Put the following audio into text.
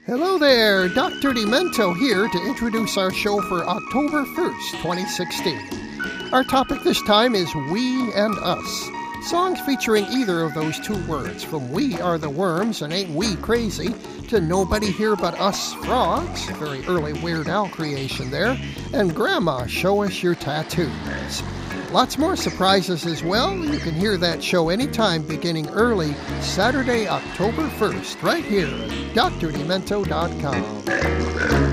Hello there, Dr. Demento here to introduce our show for October 1st, 2016. Our topic this time is We and Us. Songs featuring either of those two words, from We Are the Worms and Ain't We Crazy to Nobody Here But Us Frogs, a very early Weird Al creation there, and Grandma, Show Us Your Tattoos. Lots more surprises as well. You can hear that show anytime beginning early Saturday, October 1st, right here at drdemento.com.